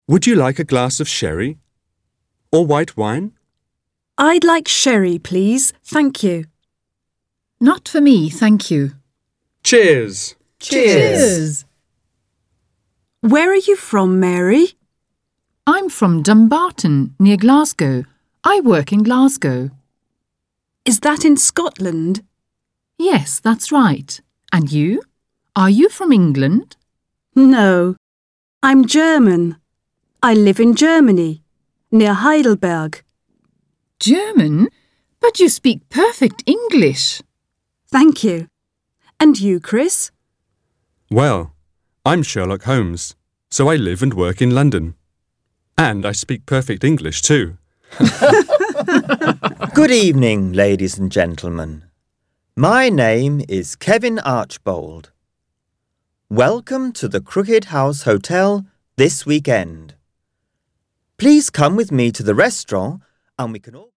Would you like a glass of sherry? Or white wine? I'd like sherry, please. Thank you. Not for me, thank you. Cheers! Cheers! Where are you from, Mary? I'm from Dumbarton, near Glasgow. I work in Glasgow. Is that in Scotland? Yes, that's right. And you? Are you from England? No, I'm German. I live in Germany, near Heidelberg. German? But you speak perfect English. Thank you. And you, Chris? Well, I'm Sherlock Holmes, so I live and work in London. And I speak perfect English too. Good evening, ladies and gentlemen. My name is Kevin Archbold. Welcome to the Crooked House Hotel this weekend. Please come with me to the restaurant and we can all...